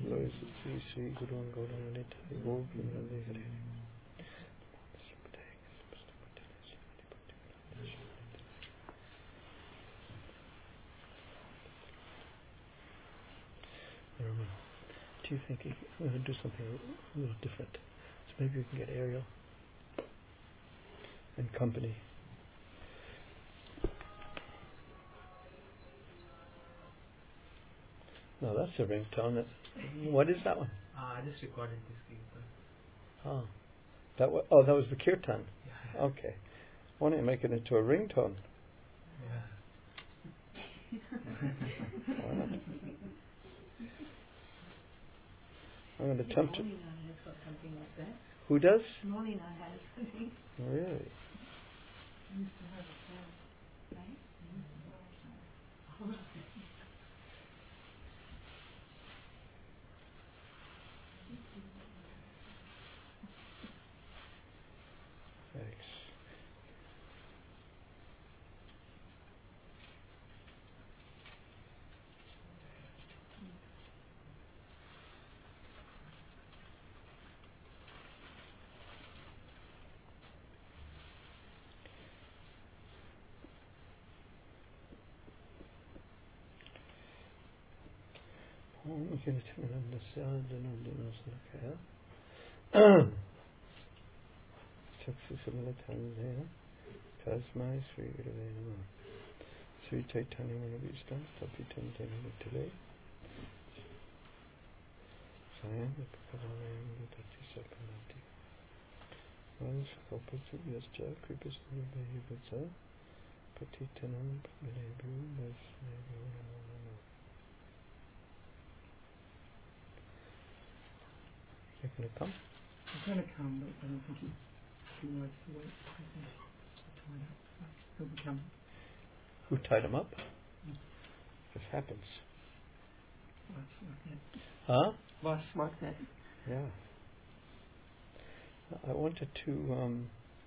Glory to Sri Sri Guru Gauramanita Govinda Hare. Do you think we're going to do something a little different? So maybe we can get Ariel and company. No, that's a ringtone. What is that one? I just recorded this kirtan. Oh, that was the kirtan. Yeah. Okay. Why don't you make it into a ringtone? Yeah. Right. I'm going to attempt it. Morning I has got something like that. Who does? Morning I has something. Really? I used to have a sound. Right? I used to have a sound. Thanks. Tasmai Sri Gurave Namah. Sri Chaitanya Manavishtam Tapitam Janavitale Sayam Vipakalayam Vitati Sapanati Vansakalpatu Yascha Kripasnubhayi Vatsa Patitanam Pagalebu Vasnevu Namo Namo. You're going to come? I'm going to come, but I don't think he likes to wait. I think he's tied up, so he'll be coming. Who tied him up? This happens. Life's like that. Huh? Life's like that. Yeah. I wanted to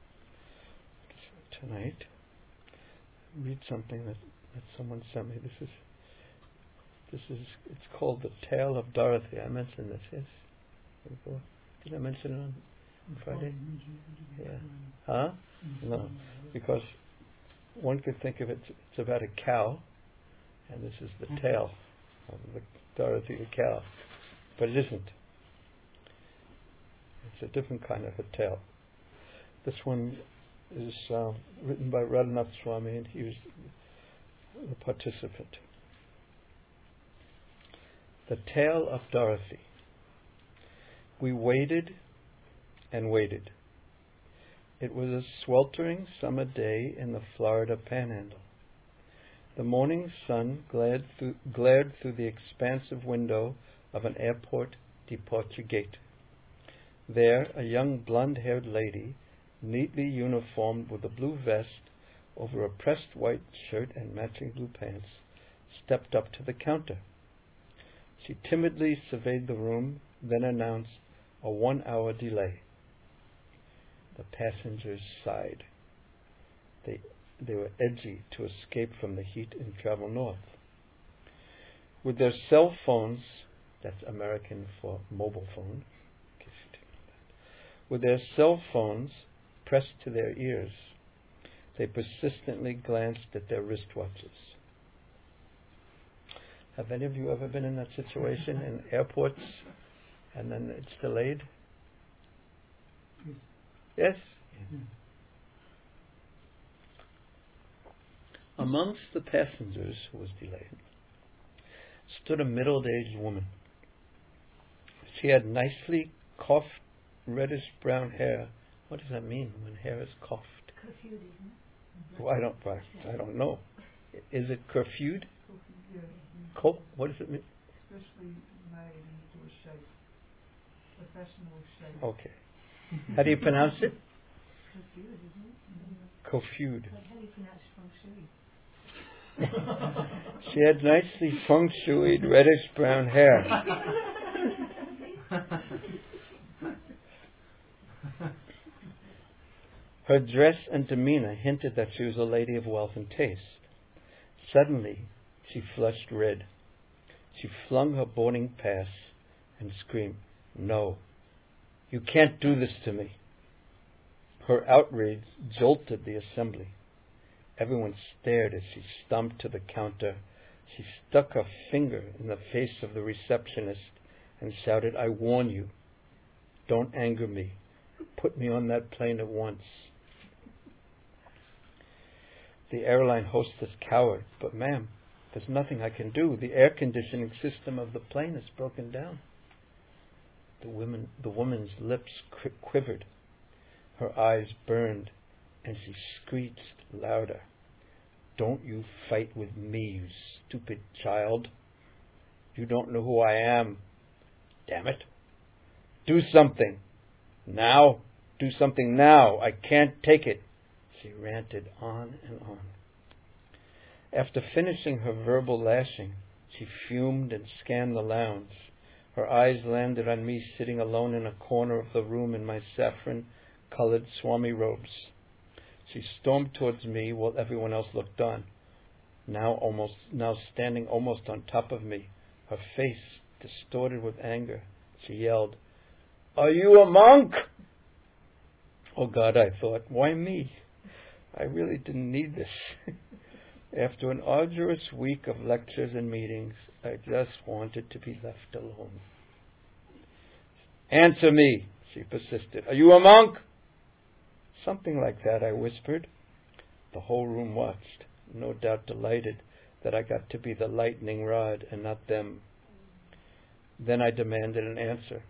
tonight read something that someone sent me. This is it's called The Tale of Dorothy. I mentioned this, yes? Before. Did I mention it on Friday? Yeah. Huh? No. Because one could think of it's about a cow, and this is the tale of the Dorothy the cow. But it isn't. It's a different kind of a tale. This one is written by Radhanath Swami, and he was the participant. The Tale of Dorothy. We waited and waited. It was a sweltering summer day in the Florida Panhandle. The morning sun glared through the expansive window of an airport departure gate. There, a young blonde-haired lady, neatly uniformed with a blue vest over a pressed white shirt and matching blue pants, stepped up to the counter. She timidly surveyed the room, then announced a 1-hour delay. The passengers sighed. They were edgy to escape from the heat and travel north. With their cell phones, that's American for mobile phone, in case you didn't know that. With their cell phones pressed to their ears, they persistently glanced at their wristwatches. Have any of you ever been in that situation in airports and then it's delayed? Yes? Yeah. Amongst the passengers who was delayed stood a middle-aged woman. She had nicely coiffed reddish-brown hair. What does that mean when hair is coiffed? Curfewed, isn't it? Well, I don't know. Is it curfewed? Yeah. What does it mean? Especially made into a shape, a fashionable shape. Okay. How do you pronounce it? Curfewed, isn't it? Curfewed. Like how do you pronounce feng shui? She had nicely feng shuied reddish-brown hair. Her dress and demeanor hinted that she was a lady of wealth and taste. Suddenly, she flushed red. She flung her boarding pass and scream, "No, you can't do this to me." Her outrage jolted the assembly. Everyone stared as she stomped to the counter. She stuck her finger in the face of the receptionist and shouted, "I warn you, don't anger me. Put me on that plane at once." The airline hostess cowered. "But ma'am, there's nothing I can do. The air conditioning system of the plane is broken down." The woman's lips quivered. Her eyes burned, and she screeched louder. "Don't you fight with me, you stupid child. You don't know who I am. Damn it. Do something. Now. Do something now. I can't take it." She ranted on and on. After finishing her verbal lashing, she fumed and scanned the lounge. Her eyes landed on me sitting alone in a corner of the room in my saffron-colored Swami robes. She stormed towards me while everyone else looked on. Now standing almost on top of me, her face distorted with anger, she yelled, "Are you a monk?" Oh God, I thought, why me? I really didn't need this. After an arduous week of lectures and meetings, I just wanted to be left alone. "Answer me," she persisted. "Are you a monk?" "Something like that," I whispered. The whole room watched, no doubt delighted that I got to be the lightning rod and not them. Then I demanded an answer.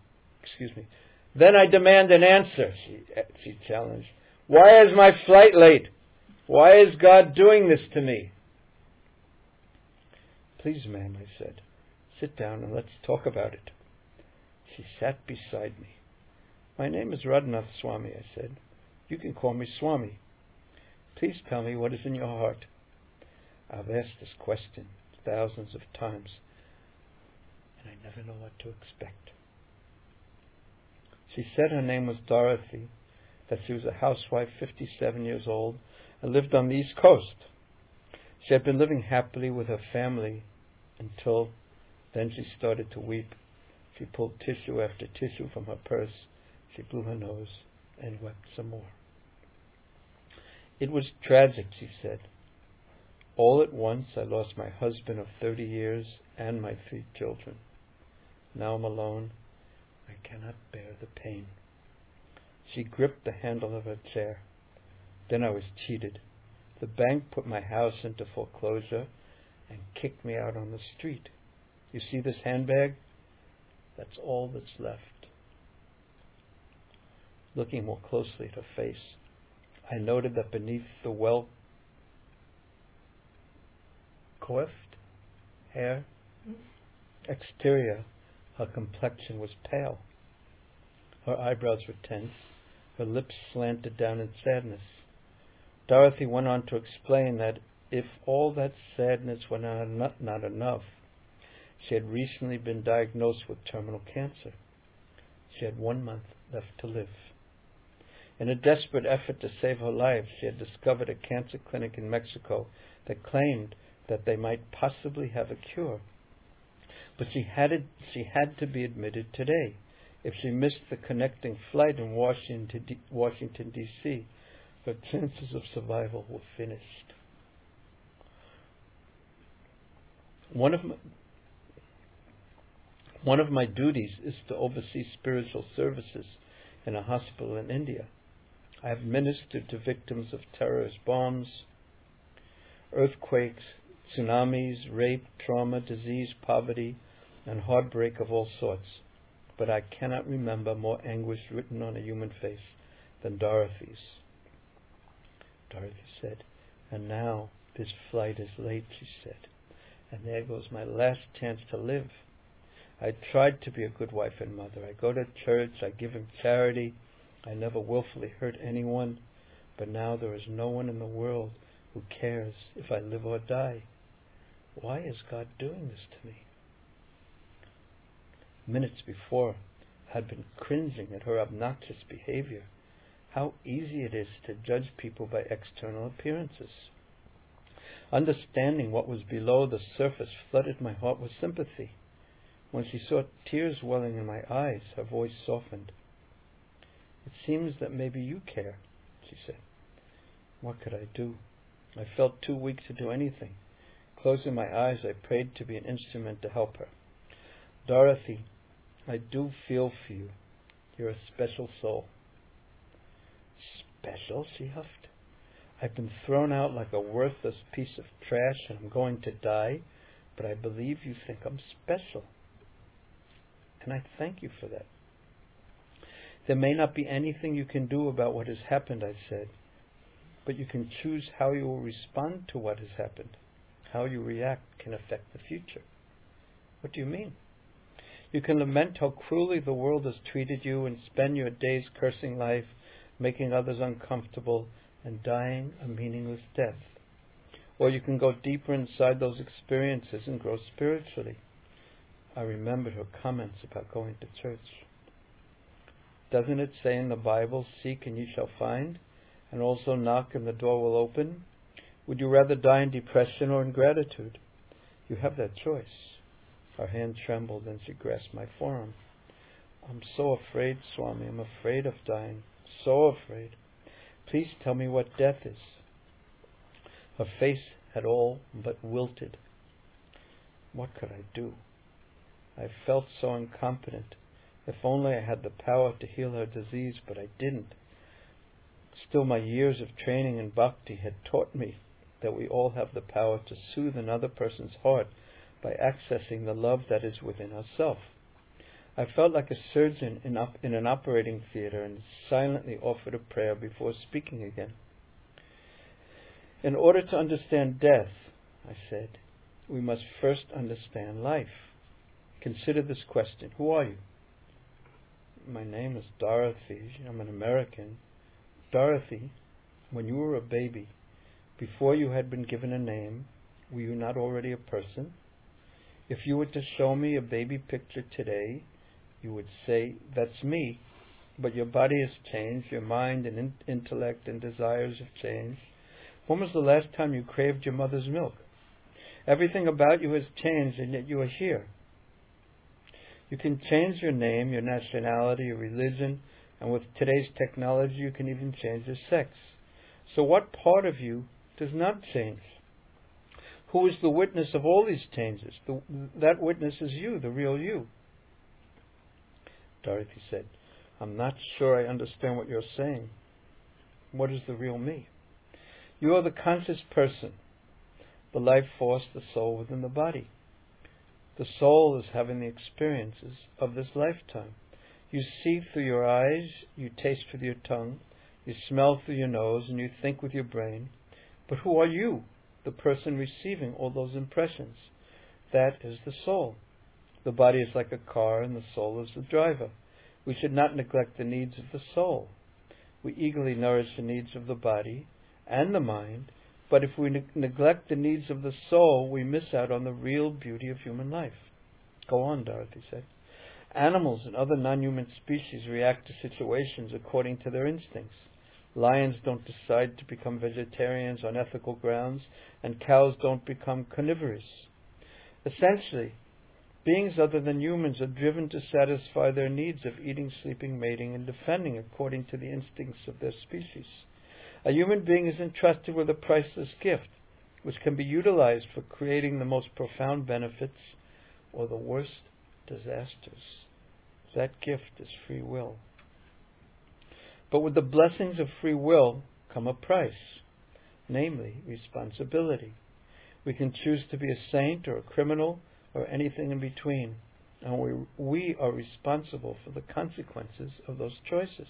She challenged. "Why is my flight late? Why is God doing this to me?" "Please, ma'am," I said, "sit down and let's talk about it." She sat beside me. "My name is Radhanath Swami," I said. "You can call me Swami. Please tell me what is in your heart." I've asked this question thousands of times, and I never know what to expect. She said her name was Dorothy, that she was a housewife, 57 years old, and lived on the East Coast. She had been living happily with her family until then she started to weep. She pulled tissue after tissue from her purse. She blew her nose and wept some more. "It was tragic," she said. "All at once I lost my husband of 30 years and my 3 children. Now I'm alone. I cannot bear the pain." She gripped the handle of her chair. "Then I was cheated. The bank put my house into foreclosure and kicked me out on the street. You see this handbag? That's all that's left." Looking more closely at her face, I noted that beneath the well-coiffed hair exterior, her complexion was pale. Her eyebrows were tense. Her lips slanted down in sadness. Dorothy went on to explain that if all that sadness were not enough, she had recently been diagnosed with terminal cancer. She had 1 month left to live. In a desperate effort to save her life, she had discovered a cancer clinic in Mexico that claimed that they might possibly have a cure. But she had to be admitted today. If she missed the connecting flight in Washington, D.C., her chances of survival were finished. One of my duties is to oversee spiritual services in a hospital in India. I have ministered to victims of terrorist bombs, earthquakes, tsunamis, rape, trauma, disease, poverty, and heartbreak of all sorts. But I cannot remember more anguish written on a human face than Dorothy's. Dorothy said, "And now this flight is late," she said, "and there goes my last chance to live. I tried to be a good wife and mother. I go to church, I give in charity, I never willfully hurt anyone, but now there is no one in the world who cares if I live or die. Why is God doing this to me?" Minutes before, I had been cringing at her obnoxious behavior. How easy it is to judge people by external appearances. Understanding what was below the surface flooded my heart with sympathy. When she saw tears welling in my eyes, her voice softened. "It seems that maybe you care," she said. What could I do? I felt too weak to do anything. Closing my eyes, I prayed to be an instrument to help her. "Dorothy, I do feel for you. You're a special soul." "Special?" she huffed. "I've been thrown out like a worthless piece of trash and I'm going to die, but I believe you think I'm special. And I thank you for that." "There may not be anything you can do about what has happened," I said, "but you can choose how you will respond to what has happened. How you react can affect the future." "What do you mean?" "You can lament how cruelly the world has treated you and spend your days cursing life, making others uncomfortable, and dying a meaningless death. Or you can go deeper inside those experiences and grow spiritually." I remembered her comments about going to church. "Doesn't it say in the Bible, 'Seek and you shall find'? And also, 'Knock and the door will open'? Would you rather die in depression or in gratitude? You have that choice." Her hand trembled and she grasped my forearm. "I'm so afraid, Swami. I'm afraid of dying. So afraid. Please tell me what death is." Her face had all but wilted. What could I do? I felt so incompetent. If only I had the power to heal her disease, but I didn't. Still, my years of training in bhakti had taught me that we all have the power to soothe another person's heart by accessing the love that is within ourselves. I felt like a surgeon in an operating theater and silently offered a prayer before speaking again. "In order to understand death," I said, "we must first understand life. Consider this question. Who are you?" "My name is Dorothy. I'm an American." "Dorothy, when you were a baby, before you had been given a name, were you not already a person? If you were to show me a baby picture today, you would say, 'That's me,' but your body has changed, your mind and intellect and desires have changed. When was the last time you craved your mother's milk? Everything about you has changed, and yet you are here. You can change your name, your nationality, your religion, and with today's technology you can even change your sex. So what part of you does not change? Who is the witness of all these changes? That witness is you, the real you." Dorothy said, "I'm not sure I understand what you're saying." "What is the real me?" "You are the conscious person, the life force, the soul within the body. The soul is having the experiences of this lifetime. You see through your eyes, you taste with your tongue, you smell through your nose, and you think with your brain. But who are you, the person receiving all those impressions? That is the soul. The body is like a car and the soul is the driver. We should not neglect the needs of the soul. We eagerly nourish the needs of the body and the mind, but if we neglect the needs of the soul, we miss out on the real beauty of human life." "Go on," Dorothy said. "Animals and other non-human species react to situations according to their instincts. Lions don't decide to become vegetarians on ethical grounds, and cows don't become carnivorous. Essentially, beings other than humans are driven to satisfy their needs of eating, sleeping, mating, and defending according to the instincts of their species. A human being is entrusted with a priceless gift, which can be utilized for creating the most profound benefits or the worst disasters. That gift is free will. But with the blessings of free will come a price, namely responsibility. We can choose to be a saint or a criminal or anything in between, and we are responsible for the consequences of those choices."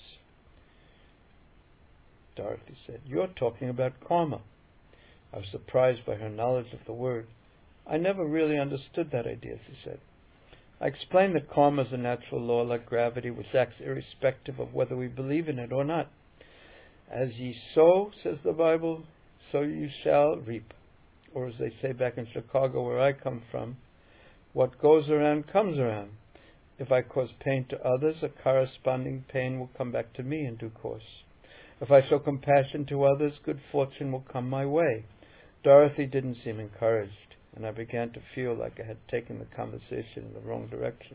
Dorothy said, "You're talking about karma." I was surprised by her knowledge of the word. "I never really understood that idea," she said. I explained that karma is a natural law like gravity, which acts irrespective of whether we believe in it or not. "As ye sow," says the Bible, "so you shall reap." Or as they say back in Chicago, where I come from, what goes around comes around. If I cause pain to others, a corresponding pain will come back to me in due course. If I show compassion to others, good fortune will come my way. Dorothy didn't seem encouraged. and I began to feel like I had taken the conversation in the wrong direction.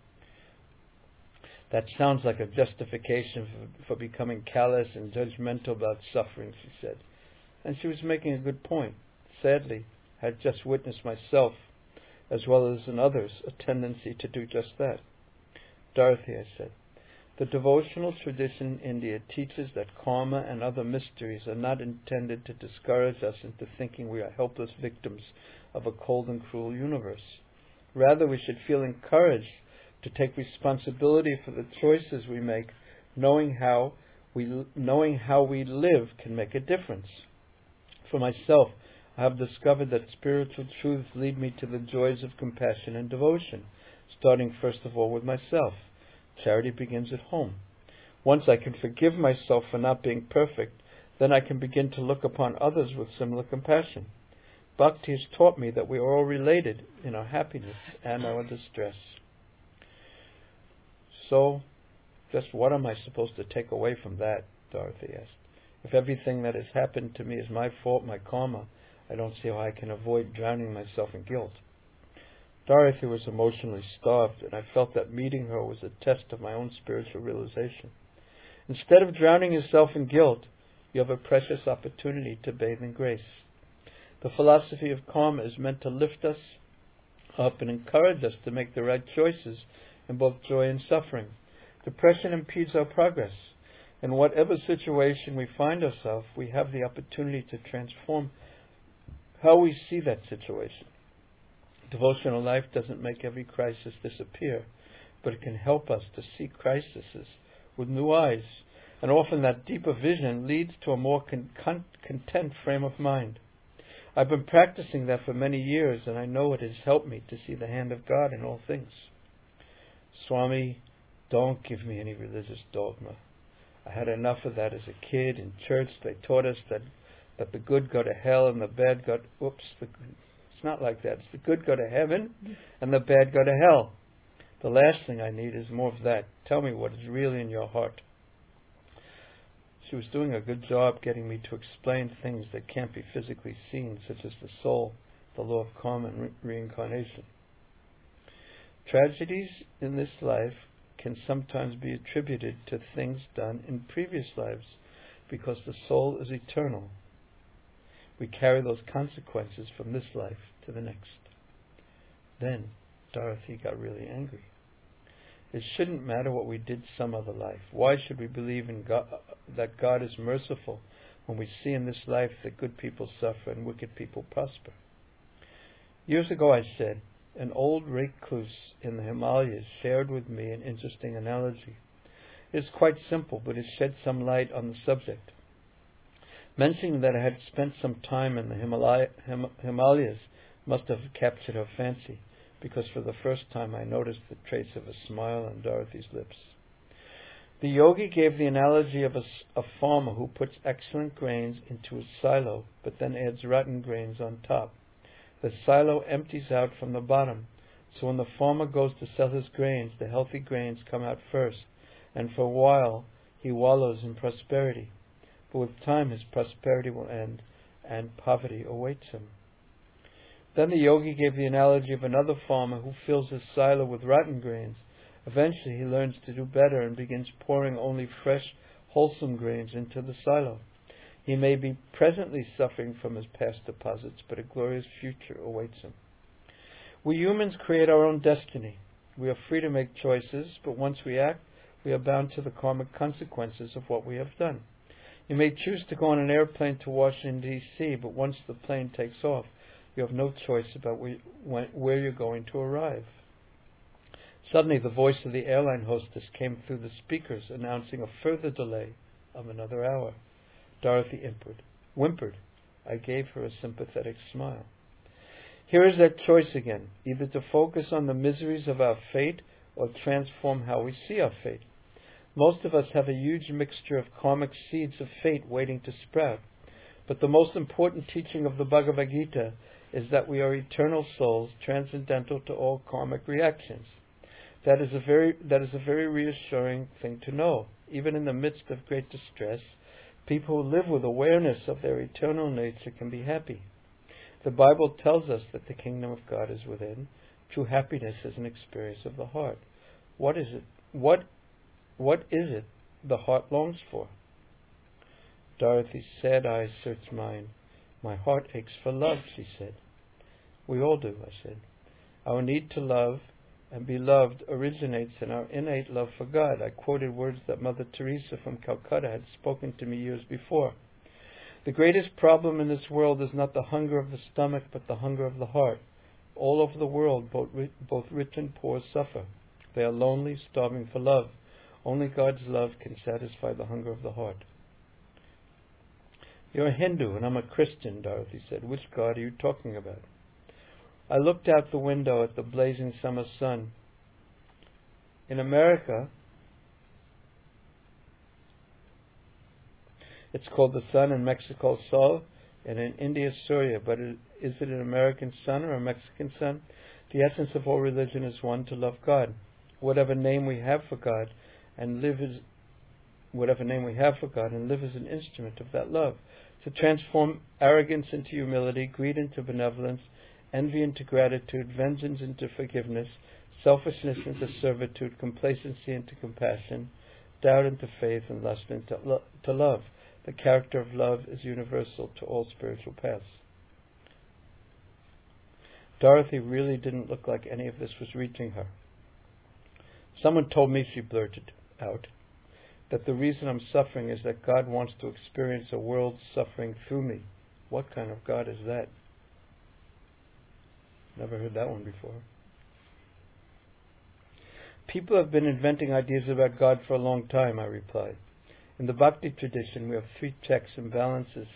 That sounds like a justification for becoming callous and judgmental about suffering, she said. And she was making a good point. Sadly, I had just witnessed myself, as well as in others, a tendency to do just that. Dorothy, I said, the devotional tradition in India teaches that karma and other mysteries are not intended to discourage us into thinking we are helpless victims of a cold and cruel universe. Rather, we should feel encouraged to take responsibility for the choices we make, knowing how we live can make a difference. For myself, I have discovered that spiritual truths lead me to the joys of compassion and devotion, starting first of all with myself. Charity begins at home. Once I can forgive myself for not being perfect, then I can begin to look upon others with similar compassion. Bhakti has taught me that we are all related in our happiness and our distress. So, just what am I supposed to take away from that? Dorothy asked. If everything that has happened to me is my fault, my karma, I don't see how I can avoid drowning myself in guilt. Dorothy was emotionally starved, and I felt that meeting her was a test of my own spiritual realization. Instead of drowning yourself in guilt, you have a precious opportunity to bathe in grace. The philosophy of karma is meant to lift us up and encourage us to make the right choices in both joy and suffering. Depression impedes our progress. In whatever situation we find ourselves, we have the opportunity to transform how we see that situation. Devotional life doesn't make every crisis disappear, but it can help us to see crises with new eyes, and often that deeper vision leads to a more content frame of mind. I've been practicing that for many years, and I know it has helped me to see the hand of God in all things. Swami, don't give me any religious dogma. I had enough of that as a kid. In church, they taught us that the good go to hell and the bad go... It's not like that. It's the good go to heaven and the bad go to hell. The last thing I need is more of that. Tell me what is really in your heart. She was doing a good job getting me to explain things that can't be physically seen, such as the soul, the law of karma, and reincarnation. Tragedies in this life can sometimes be attributed to things done in previous lives, because the soul is eternal. We carry those consequences from this life to the next. Then Dorothy got really angry. It shouldn't matter what we did some other life. Why should we believe in God, that God is merciful, when we see in this life that good people suffer and wicked people prosper? Years ago I said, an old recluse in the Himalayas shared with me an interesting analogy. It is quite simple, but it shed some light on the subject. Mentioning that I had spent some time in the Himalayas must have captured her fancy, because for the first time I noticed the trace of a smile on Dorothy's lips. The yogi gave the analogy of a farmer who puts excellent grains into his silo, but then adds rotten grains on top. The silo empties out from the bottom, so when the farmer goes to sell his grains, the healthy grains come out first, and for a while he wallows in prosperity. But with time his prosperity will end, and poverty awaits him. Then the yogi gave the analogy of another farmer who fills his silo with rotten grains. Eventually he learns to do better and begins pouring only fresh, wholesome grains into the silo. He may be presently suffering from his past deposits, but a glorious future awaits him. We humans create our own destiny. We are free to make choices, but once we act, we are bound to the karmic consequences of what we have done. You may choose to go on an airplane to Washington, D.C., but once the plane takes off, you have no choice about where you're going to arrive. Suddenly, the voice of the airline hostess came through the speakers, announcing a further delay of another hour. Dorothy whimpered. I gave her a sympathetic smile. Here is that choice again, either to focus on the miseries of our fate or transform how we see our fate. Most of us have a huge mixture of karmic seeds of fate waiting to sprout. But the most important teaching of the Bhagavad Gita is that we are eternal souls, transcendental to all karmic reactions. That is a very reassuring thing to know. Even in the midst of great distress, people who live with awareness of their eternal nature can be happy. The Bible tells us that the kingdom of God is within. True happiness is an experience of the heart. What is it? What is it the heart longs for? Dorothy's sad eyes searched mine. My heart aches for love, she said. We all do, I said. Our need to love and be loved originates in our innate love for God. I quoted words that Mother Teresa from Calcutta had spoken to me years before. The greatest problem in this world is not the hunger of the stomach, but the hunger of the heart. All over the world, both rich and poor suffer. They are lonely, starving for love. Only God's love can satisfy the hunger of the heart. You're a Hindu and I'm a Christian, Dorothy said. Which God are you talking about? I looked out the window at the blazing summer sun. In America, it's called the sun, in Mexico, Sol, and in India, Surya. But is it an American sun or a Mexican sun? The essence of all religion is one, to love God. Whatever name we have for God and live as an instrument of that love. To transform arrogance into humility, greed into benevolence, envy into gratitude, vengeance into forgiveness, selfishness into servitude, complacency into compassion, doubt into faith, and lust into love. The character of love is universal to all spiritual paths. Dorothy really didn't look like any of this was reaching her. Someone told me, she blurted out, that the reason I'm suffering is that God wants to experience a world suffering through me. What kind of God is that? Never heard that one before. People have been inventing ideas about God for a long time, I replied. In the Bhakti tradition, we have 3 checks and balances.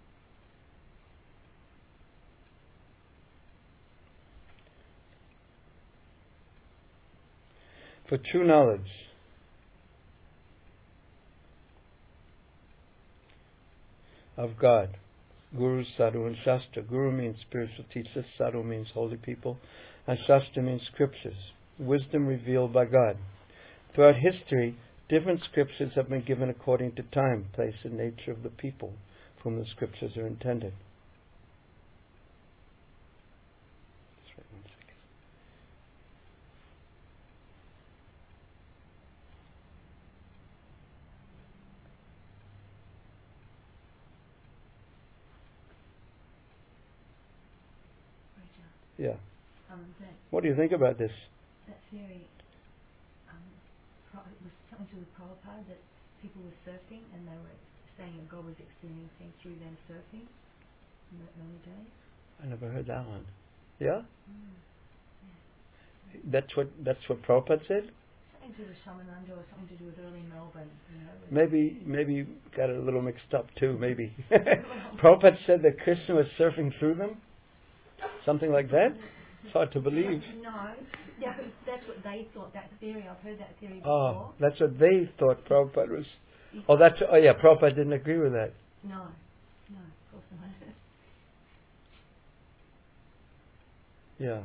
For true knowledge, of God, Guru, Sadhu, and Shastra. Guru means spiritual teachers, Sadhu means holy people, and Shastra means scriptures, wisdom revealed by God. Throughout history, different scriptures have been given according to time, place, and nature of the people for whom the scriptures are intended. Just wait 1 second. Yeah. What do you think about this? That theory was something to do with Prabhupada, that people were surfing and they were saying that God was experiencing through them surfing in the early days. I never heard that one. Yeah? Yeah. That's what Prabhupada said? Something to do with Shamananda or something to do with early Melbourne. Maybe you got it a little mixed up too, maybe. Prabhupada said that Krishna was surfing through them? Something like that? It's hard to believe. No, that's what they thought, that theory. I've heard that theory before. Oh, that's what they thought Prabhupada was. Prabhupada didn't agree with that. No, of course not. Yeah.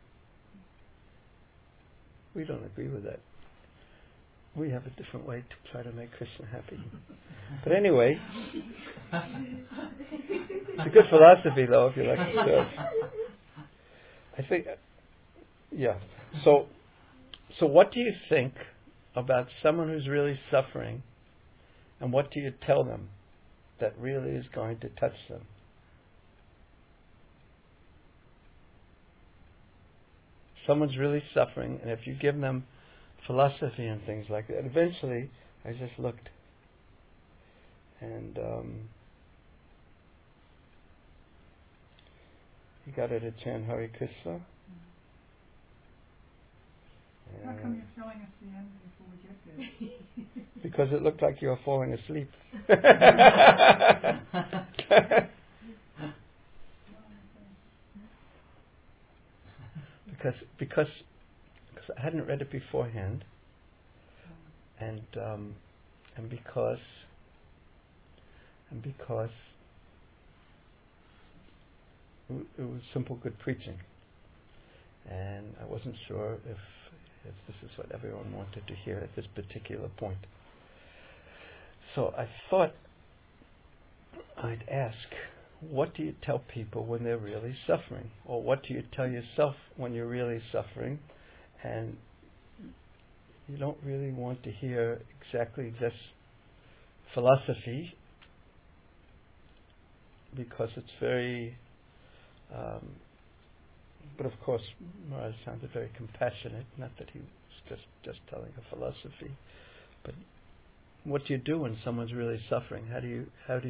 We don't agree with that. We have a different way to try to make Krishna happy. But anyway, it's a good philosophy though, if you like to serve. I think, yeah. So what do you think about someone who's really suffering, and what do you tell them that really is going to touch them? Someone's really suffering, and if you give them philosophy and things like that, eventually, I just looked, and you got her to chant Hare Krishna. How come you're telling us the end before we get there? Because it looked like you were falling asleep. because I hadn't read it beforehand, and because it was simple, good preaching, and I wasn't sure if this is what everyone wanted to hear at this particular point. So I thought I'd ask what do you tell people when they're really suffering? Or what do you tell yourself when you're really suffering? And you don't really want to hear exactly this philosophy because it's very, but of course Maharaj sounded very compassionate, not that he was just telling a philosophy, but what do you do when someone's really suffering? How do you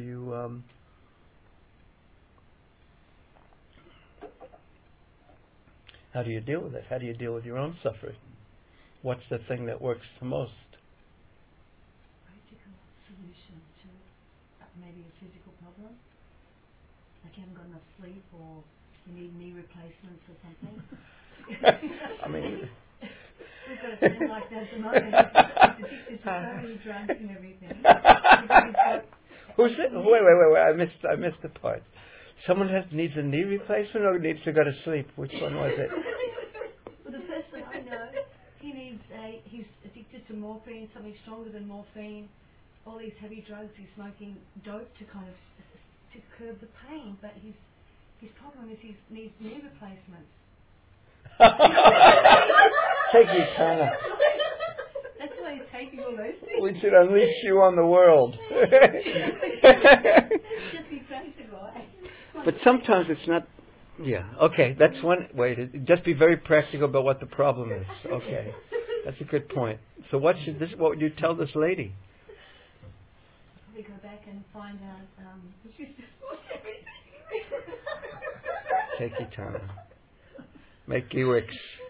deal with it? How do you deal with your own suffering? What's the thing that works the most? Practical solution to maybe a physical problem, like you haven't got enough sleep or you need knee replacements or something. I mean, we've got a friend like that at the moment. He's addicted to so many drugs and everything. Who's it? Wait! I missed the part. Someone needs a knee replacement or needs to go to sleep. Which one was it? Well, the person I know, he's addicted to morphine, something stronger than morphine. All these heavy drugs. He's smoking dope to kind of to curb the pain, but his problem is he needs knee replacements. Take your time. That's why he's taking all those things. We should unleash you on the world. Just be practical. But sometimes it's not. Yeah. Okay. That's one way to just be very practical about what the problem is. Okay. That's a good point. So what would you tell this lady? We go back and find out. She's just Take your time. Make Ewiks.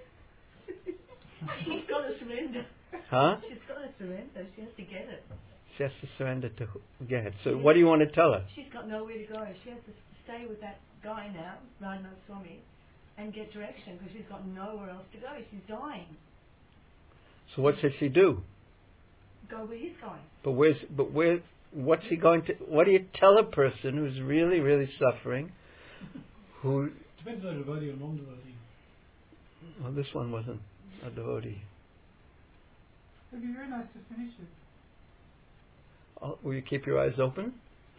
She's got to surrender. Huh? She's got to surrender. She has to get it. She has to surrender to get it. So what do you want to tell her? She's got nowhere to go. She has to stay with that guy now, Radhanath Swami, and get direction because she's got nowhere else to go. She's dying. So what should she do? Go with his guy. What's he going to? What do you tell a person who's really, really suffering? Who? Depends on devotee or non-devotee. Well, this one wasn't a devotee. It'd be very nice to finish it. Oh, will you keep your eyes open?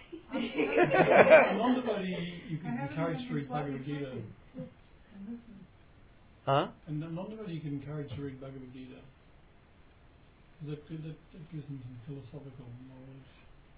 Non-devotee, you can encourage to read Bhagavad Gita. Huh? And non-devotee, you can encourage to read Bhagavad Gita. That gives them some philosophical knowledge.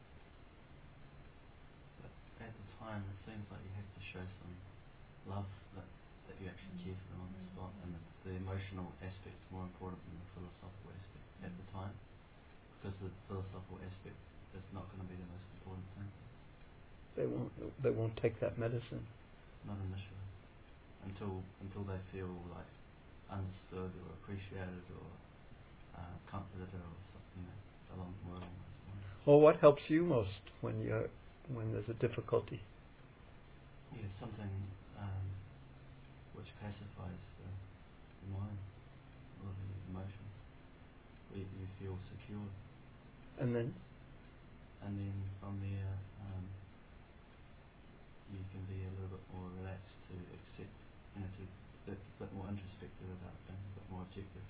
But at the time, it seems like you have to show some love that you actually care for them on the spot, and the emotional aspect is more important than the philosophical aspect at the time, because the philosophical aspect is not going to be the most important thing. They won't take that medicine. Not initially, until they feel like understood or appreciated or comforted or something along those lines. Well, what helps you most when there's a difficulty? Yeah, something which pacifies the mind, all the emotions, where you feel secure. And then from there, you can be a little bit more relaxed to accept, to be a bit more introspective about things, a bit more objective.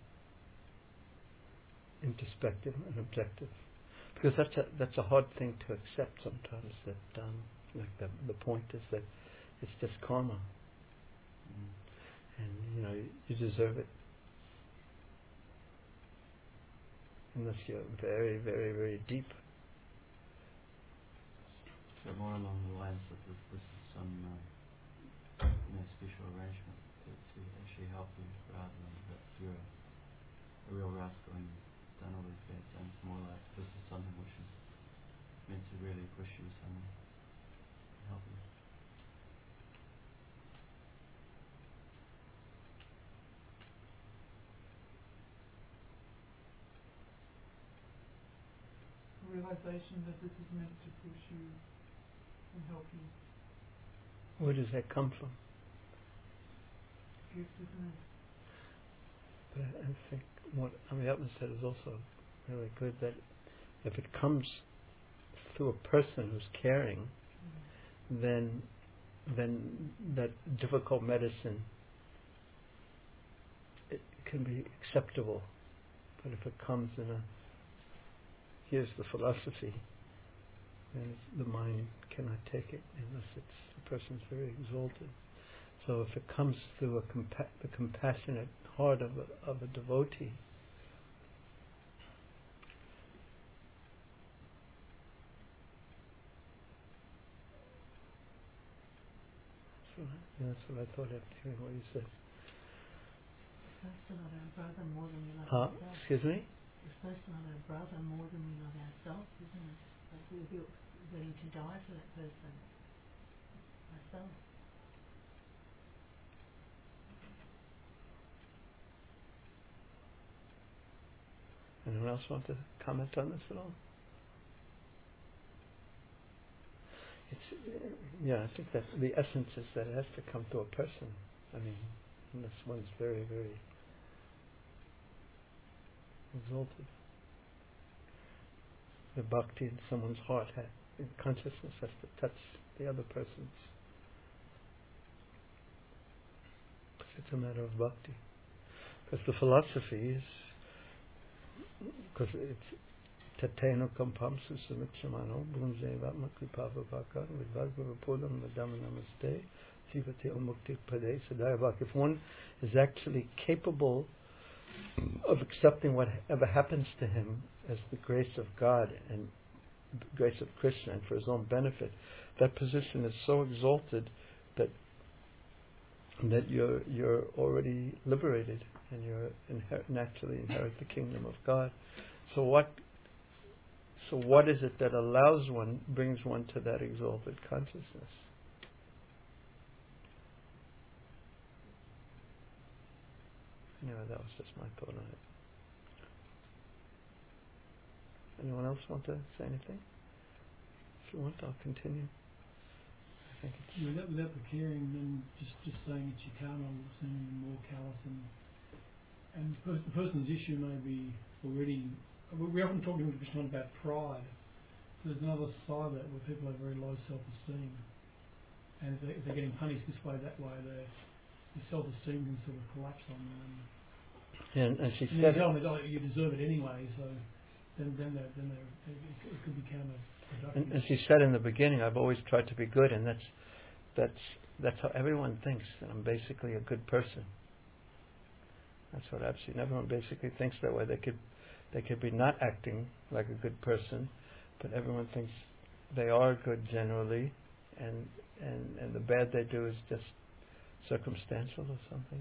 Introspective and objective, because that's a hard thing to accept sometimes. That like the point is that it's just karma, and you deserve it unless you're very, very, very deep. So more along the lines that this is some special arrangement to actually help you, rather than that you're a real rascal and done all these bad things. More like this is something which is meant to really push you somewhere, help you. A realization that this is meant to push you and help you. Where does that come from? Gift, isn't it? But I think what Amitabha said is also really good, that if it comes through a person who's caring, then that difficult medicine, it can be acceptable. But if it comes in here's the philosophy, then the mind cannot take it unless the person's very exalted. So if it comes through the compassionate heart of a devotee, that's what I thought after hearing what you said. We're supposed to love our brother more than we love ourselves. Excuse me? We're supposed to love our brother more than we love ourselves, isn't it? Like we're willing to die for that person ourselves. Anyone else want to comment on this at all? I think that the essence is that it has to come to a person. I mean, unless one's very, very exalted. The bhakti in someone's heart, consciousness has to touch the other person's. It's a matter of bhakti. Because the philosophy is, because it's Tateno kampam susamichamano brunze vatma kripava bhaka vidvagvarapulam vadama namaste jivate omukti pade sadaya bhak. If one is actually capable of accepting whatever happens to him as the grace of God and the grace of Krishna and for his own benefit, that position is so exalted that you're already liberated and you naturally inherit the kingdom of God. So what is it that allows one, brings one to that exalted consciousness? Anyway, that was just my thought on it. Anyone else want to say anything? If you want, I'll continue. I think it's without the caring, then just saying it's your karma will seem more callous, and the person's issue may be already. We often talk in Krishna about pride. So there's another side of that where people have very low self-esteem, and if they're getting punished this way, that way, their self-esteem can sort of collapse on them. And she said, tell them you deserve it anyway. So then it could be counterproductive. And she said in the beginning, I've always tried to be good, and that's how everyone thinks, that I'm basically a good person. That's what I've seen. Everyone basically thinks that way. They could be not acting like a good person, but everyone thinks they are good generally, and the bad they do is just circumstantial or something.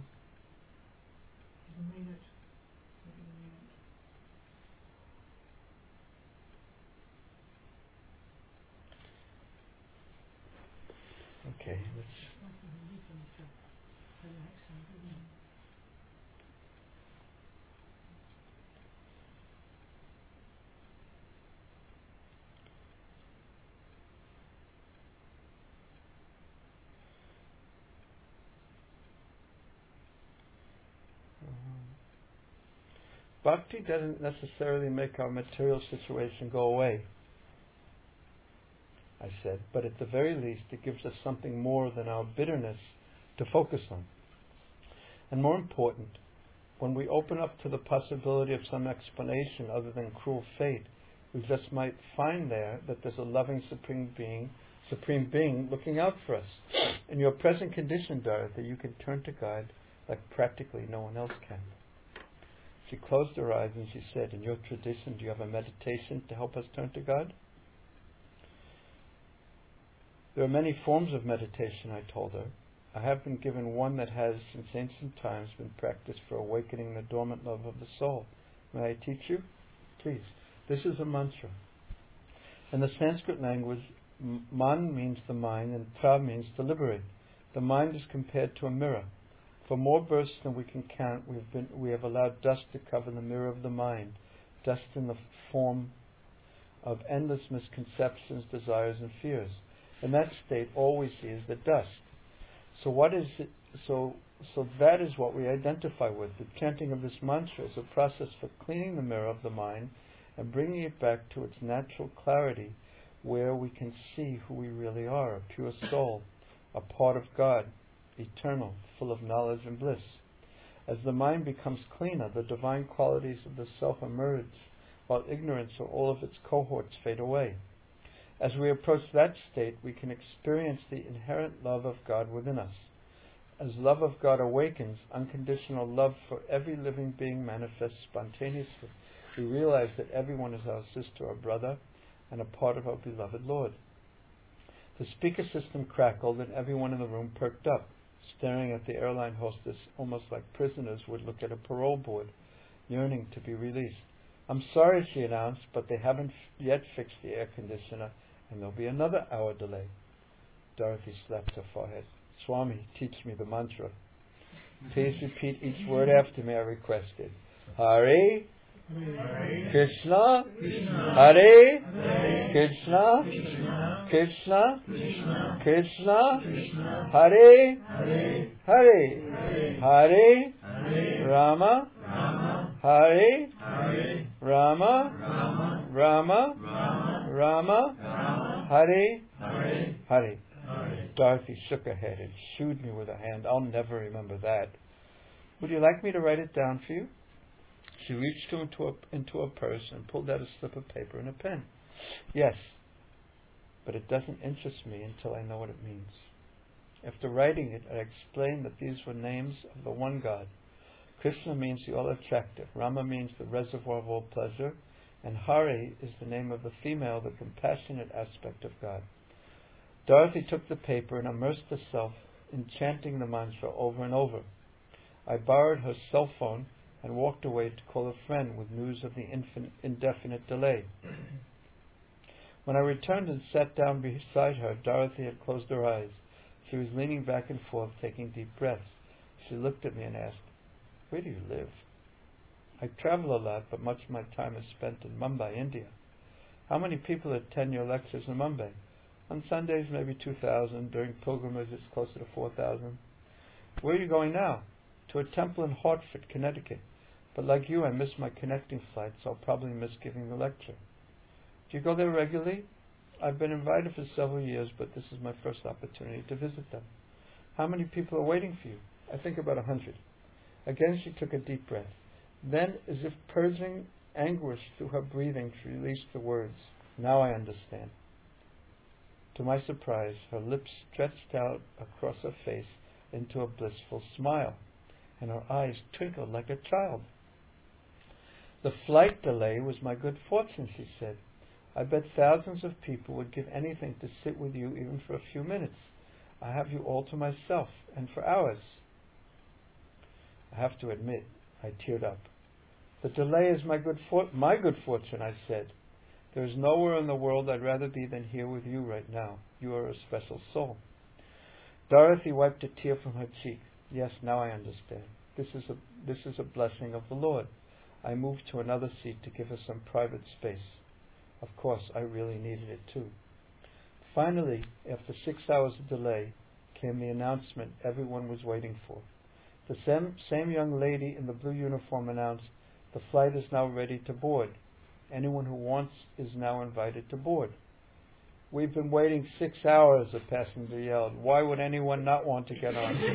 Okay, let's. Bhakti doesn't necessarily make our material situation go away, I said, but at the very least it gives us something more than our bitterness to focus on. And more important, when we open up to the possibility of some explanation other than cruel fate, we just might find there that there's a loving Supreme Being looking out for us. In your present condition, Dorothy, you can turn to God like practically no one else can. She closed her eyes and she said, in your tradition, do you have a meditation to help us turn to God? There are many forms of meditation, I told her. I have been given one that has, since ancient times, been practiced for awakening the dormant love of the soul. May I teach you? Please. This is a mantra. In the Sanskrit language, man means the mind and tra means to liberate. The mind is compared to a mirror. For more births than we can count, we have allowed dust to cover the mirror of the mind, dust in the form of endless misconceptions, desires, and fears. In that state, all we see is the dust. So what is it? So that is what we identify with. The chanting of this mantra is a process for cleaning the mirror of the mind and bringing it back to its natural clarity, where we can see who we really are, a pure soul, a part of God, eternal, full of knowledge and bliss. As the mind becomes cleaner, the divine qualities of the self emerge, while ignorance or all of its cohorts fade away. As we approach that state, we can experience the inherent love of God within us. As love of God awakens, unconditional love for every living being manifests spontaneously. We realize that everyone is our sister or brother and a part of our beloved Lord. The speaker system crackled and everyone in the room perked up, staring at the airline hostess almost like prisoners would look at a parole board, yearning to be released. "I'm sorry," she announced, "but they haven't yet fixed the air conditioner and there'll be another hour delay." Dorothy slapped her forehead. "Swami, teach me the mantra." "Please repeat each word after me," I requested. Hare Krishna, Hare Krishna, Krishna Krishna, Hare Hare, Hare Rama, Hare Rama, Rama Rama, Hare Hare. Dorothy shook her head and shooed me with her hand. "I'll never remember that." "Would you like me to write it down for you?" She reached into a purse and pulled out a slip of paper and a pen. "Yes, but it doesn't interest me until I know what it means." After writing it, I explained that these were names of the one God. Krishna means the all-attractive, Rama means the reservoir of all pleasure, and Hare is the name of the female, the compassionate aspect of God. Dorothy took the paper and immersed herself in chanting the mantra over and over. I borrowed her cell phone and walked away to call a friend with news of the indefinite delay. When I returned and sat down beside her, Dorothy had closed her eyes. She was leaning back and forth, taking deep breaths. She looked at me and asked, "Where do you live?" "I travel a lot, but much of my time is spent in Mumbai, India." "How many people attend your lectures in Mumbai?" "On Sundays, maybe 2,000. During pilgrimage, it's closer to 4,000. "Where are you going now?" "To a temple in Hartford, Connecticut. But like you, I missed my connecting flight, so I'll probably miss giving the lecture." "Do you go there regularly?" "I've been invited for several years, but this is my first opportunity to visit them." "How many people are waiting for you?" "I think about 100. Again she took a deep breath. Then, as if purging anguish through her breathing, she released the words, "Now I understand." To my surprise, her lips stretched out across her face into a blissful smile, and her eyes twinkled like a child. "The flight delay was my good fortune," she said. "I bet thousands of people would give anything to sit with you even for a few minutes. I have you all to myself, and for hours." I have to admit, I teared up. "The delay is my good fortune," I said. "There is nowhere in the world I'd rather be than here with you right now. You are a special soul." Dorothy wiped a tear from her cheek. "Yes, now I understand. This is a blessing of the Lord." I moved to another seat to give her some private space. Of course, I really needed it too. Finally, after 6 hours of delay, came the announcement everyone was waiting for. The same young lady in the blue uniform announced, "The flight is now ready to board. Anyone who wants is now invited to board." "We've been waiting 6 hours," a passenger yelled. "Why would anyone not want to get on?"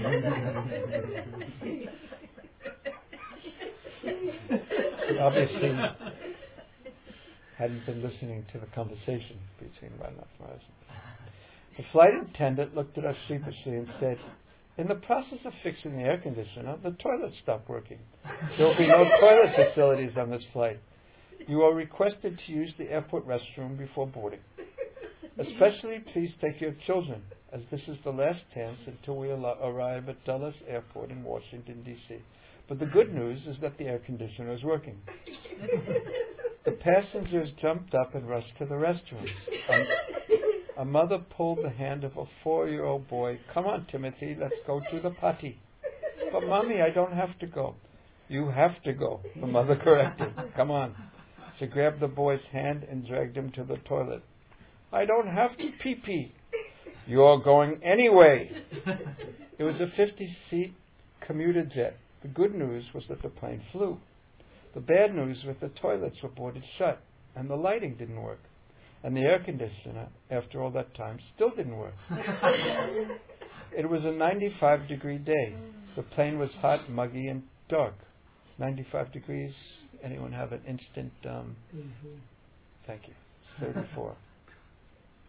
She obviously hadn't been listening to the conversation between Raghunath Maharaj. The flight attendant looked at us sheepishly and said, "In the process of fixing the air conditioner, the toilet stopped working. There will be no toilet facilities on this flight. You are requested to use the airport restroom before boarding. Especially please take your children, as this is the last chance until we arrive at Dulles Airport in Washington, D.C. But the good news is that the air conditioner is working." The passengers jumped up and rushed to the restrooms. A mother pulled the hand of a 4-year-old boy. "Come on, Timothy, let's go to the potty." "But Mommy, I don't have to go." "You have to go," the mother corrected. "Come on." She grabbed the boy's hand and dragged him to the toilet. "I don't have to pee-pee." "You're going anyway." It was a 50-seat commuter jet. The good news was that the plane flew. The bad news was the toilets were boarded shut, and the lighting didn't work. And the air conditioner, after all that time, still didn't work. It was a 95-degree day. The plane was hot, muggy, and dark. 95 degrees. Anyone have an instant? 34. Thank you. 34.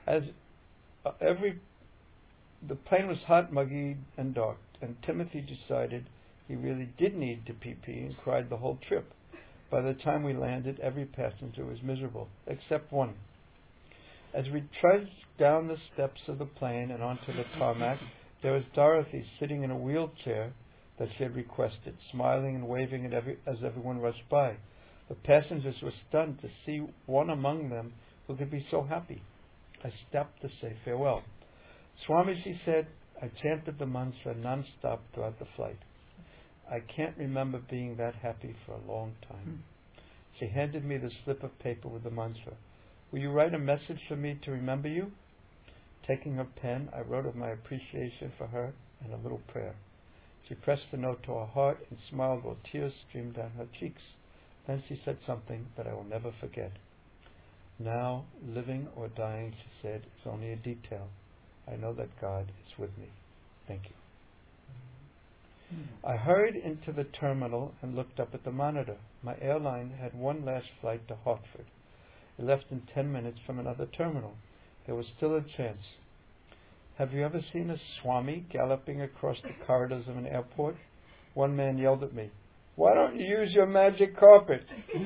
As the plane was hot, muggy, and dark, and Timothy decided he really did need to pee and cried the whole trip. By the time we landed, every passenger was miserable, except one. As we trudged down the steps of the plane and onto the tarmac, there was Dorothy sitting in a wheelchair that she had requested, smiling and waving as everyone rushed by. The passengers were stunned to see one among them who could be so happy. I stopped to say farewell. Swami, she said, I chanted the mantra non-stop throughout the flight. I can't remember being that happy for a long time. She handed me the slip of paper with the mantra. Will you write a message for me to remember you? Taking her pen, I wrote of my appreciation for her and a little prayer. She pressed the note to her heart and smiled while tears streamed down her cheeks. Then she said something that I will never forget. Now, living or dying, she said, it's only a detail. I know that God is with me. Thank you. I hurried into the terminal and looked up at the monitor. My airline had one last flight to Hartford. It left in 10 minutes from another terminal. There was still a chance. Have you ever seen a Swami galloping across the corridors of an airport? One man yelled at me, "Why don't you use your magic carpet?"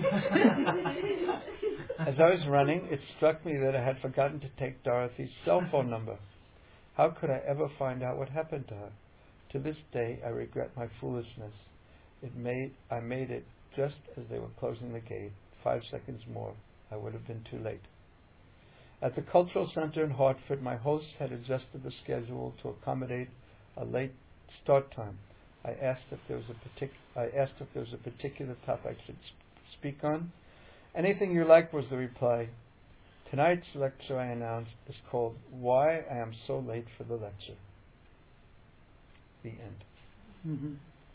As I was running, it struck me that I had forgotten to take Dorothy's cell phone number. How could I ever find out what happened to her? To this day, I regret my foolishness. I made it just as they were closing the gate. 5 seconds more, I would have been too late. At the Cultural Center in Hartford, my host had adjusted the schedule to accommodate a late start time. I asked if there was a particular topic I should speak on. Anything you like, was the reply. Tonight's lecture, I announced, is called Why I Am So Late for the Lecture. The end. Mm-hmm.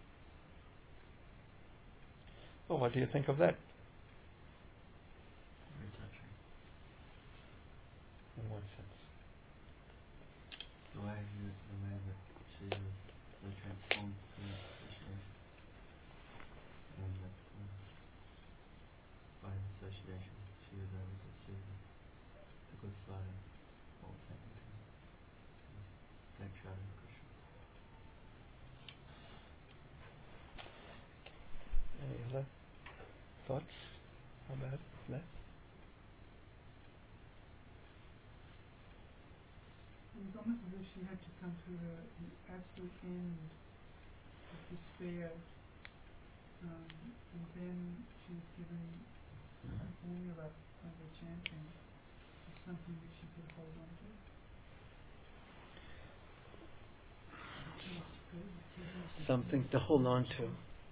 Well, what do you think of that? Very touching. In what sense? The way that she was so transformed through the situation, and that by association she was able to see the good side of what was happening to her. Thanks, Radha Krishna. Any other thoughts about that? It was almost as if she had to come to the absolute end of despair, and then she was given a formula of the chanting, of something that she could hold on to. Something to hold on to.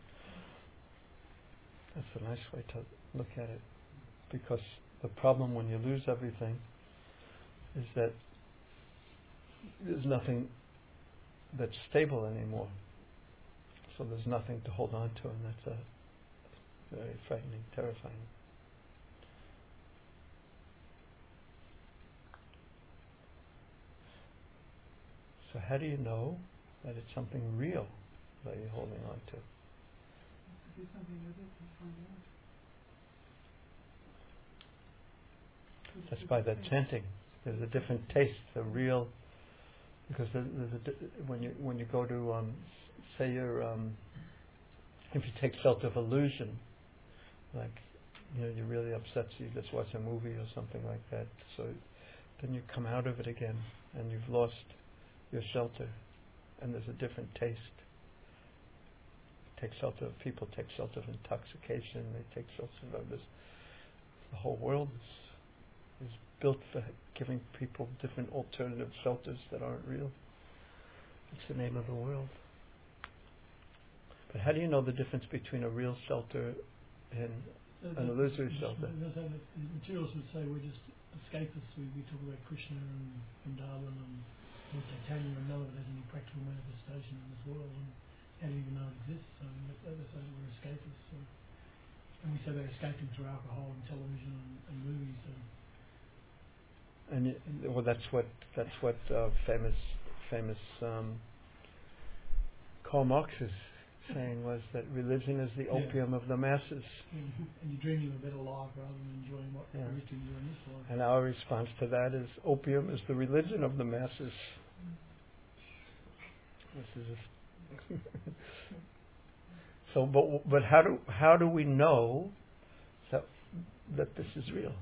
That's a nice way to look at it. Because the problem when you lose everything is that there's nothing that's stable anymore. So there's nothing to hold on to, and that's very frightening, terrifying. So how do you know that it's something real that you're holding on to? Do something with it and find out. That's by that chanting. There's a different taste, a real. Because when you go to say you're if you take shelter of illusion, like you're really upset, so you just watch a movie or something like that. So then you come out of it again, and you've lost your shelter, and there's a different taste. Take shelter of people, take shelter of intoxication, they take shelter of this. The whole world is built for giving people different alternative shelters that aren't real. It's the name of the world. But how do you know the difference between a real shelter and an illusory shelter? The materials would say we're just escapists. We talk about Krishna and Vrindavan and Chaitanya, and none of it has any practical manifestation in this world. And how do you even know it exists? So they say that we're escapists. So. And we say they're escaping through alcohol and television and movies. So. And well, that's what famous Karl Marx is saying was that religion is the opium of the masses. And you're dreaming of a better life rather than enjoying what Yeah. there is to enjoy in this life. And our response to that is opium is the religion of the masses. This is so, but how do we know that this is real?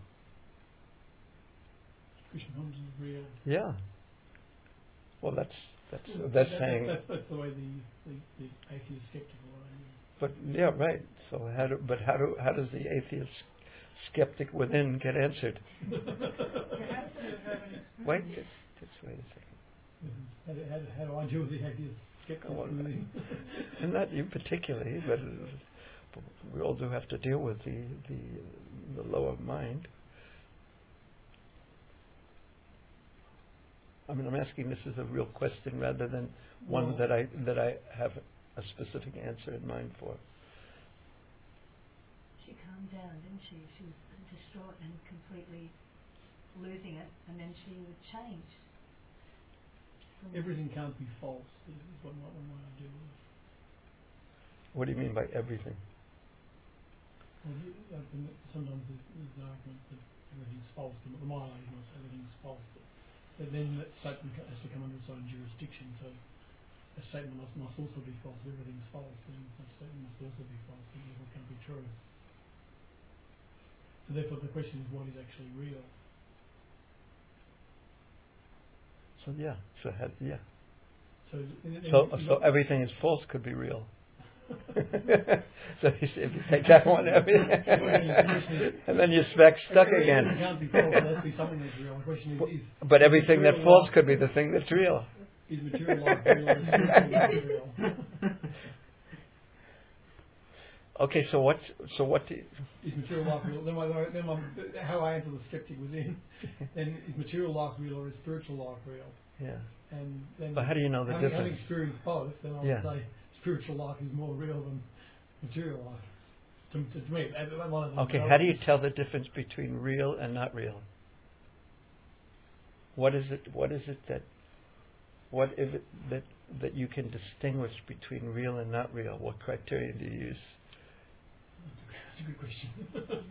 Krishna consciousness is real. Yeah. Well, that's saying. That's the way the atheist skeptical are. But yeah, right. So how does the atheist skeptic within get answered? Wait, just wait a second. How do I deal with the atheist skeptic within? And not you particularly, but we all do have to deal with the lower mind. I mean, I'm asking this as a real question rather than one that I have a specific answer in mind for. She calmed down, didn't she? She was distraught and completely losing it, and then she changed. Everything can't be false. Is what one way I deal with it. What do you mean by everything? Well, sometimes there's an argument that everything's false. The mind argument is everything's false. But then that statement has to come under its own jurisdiction. So a statement must also be false. If everything's false, then that statement must also be false. It therefore can't be true. So therefore the question is, what is actually real? So yeah. So everything is false could be real. So if you take that one, and then you're stuck again. It can't be false. It has to be something that's real. The question is but everything that false could be the thing that's real. Is material life real or is spiritual life real? Okay, so what do you... Is material life real? Then how I answer the skeptic was in. Then is material life real or is spiritual life real? Yeah. And then but how do you know the difference? Having experienced both, then I would say spiritual life is more real than material life. To me, okay, how do you tell the difference between real and not real? What is it that you can distinguish between real and not real? What criteria do you use? That's a good question.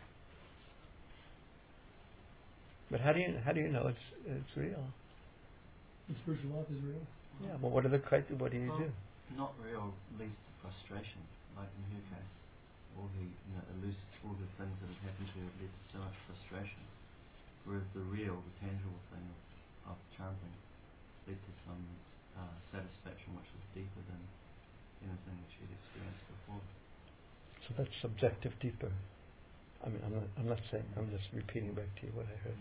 But how do you know it's real? The spiritual life is real. Yeah, well, what are the criteria? What do you do? Not real leads to frustration, like in her case. All the things that have happened to her have led to so much frustration. Whereas the real, the tangible thing of chanting led to some satisfaction which was deeper than anything that she had experienced before. So that's subjective, deeper. I mean, I'm not saying. I'm just repeating back to you what I heard.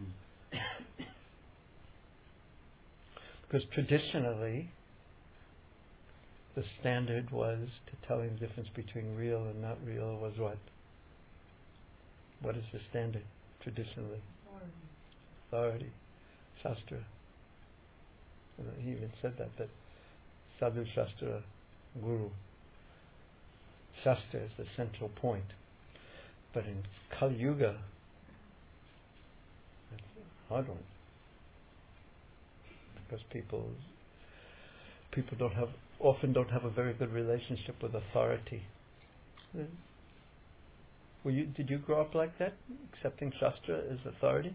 Because traditionally, the standard was to telling the difference between real and not real was what? What is the standard traditionally? Authority. Shastra. And he even said that Sadhu Shastra Guru. Shastra is the central point. But in Kali Yuga, it's a hard one. Because people often don't have a very good relationship with authority. Did you grow up like that, accepting Shastra as authority?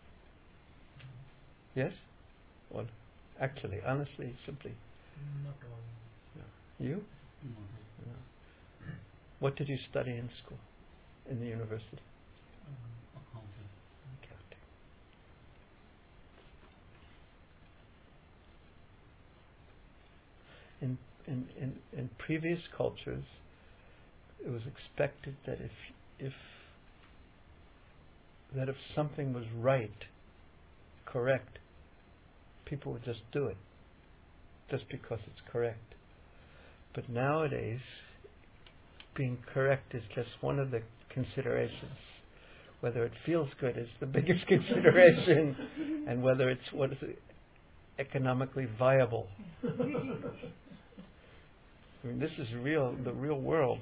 Yes? Well, actually, honestly, simply. Not really. You? No. What did you study in school, in the university? Accounting. In previous cultures, it was expected that if something was right, correct, people would just do it, just because it's correct. But nowadays, being correct is just one of the considerations. Whether it feels good is the biggest consideration, and whether it's what is economically viable. I mean, this is the real world.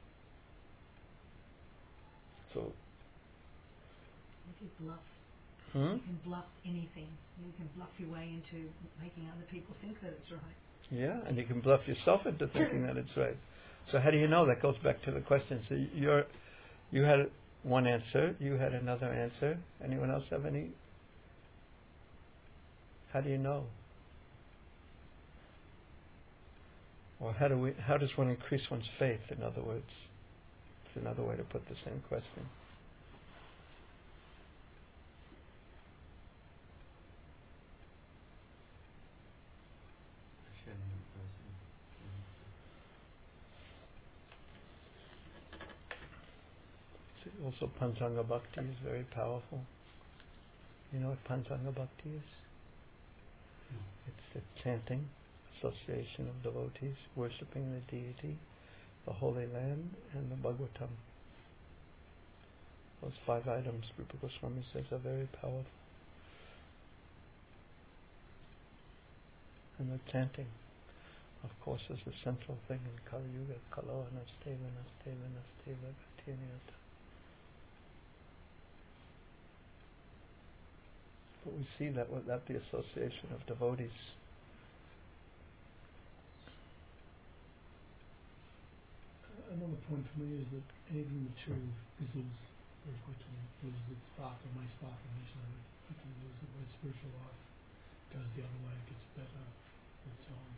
So. Maybe bluff. You can bluff anything. You can bluff your way into making other people think that it's right. Yeah, and you can bluff yourself into thinking that it's right. So how do you know? That goes back to the question. So you had one answer, you had another answer. Anyone else have any? How do you know? Or how does one increase one's faith, in other words? It's another way to put the same question. Also, Panchanga Bhakti is very powerful. You know what Panchanga Bhakti is? It's the chanting, association of devotees, worshipping the deity, the Holy Land, and the Bhagavatam. Those 5 items, Rupa Goswami says, are very powerful. And the chanting, of course, is the central thing in Kali Yuga. Kalo Nasteva Nasteva Nasteva Gatiniyata. But we see that without the association of devotees. Another point for me is that anything material fizzles very quickly, loses its spark or may spark initially, but quickly loses it. Where spiritual life goes the other way, it gets better, and so on.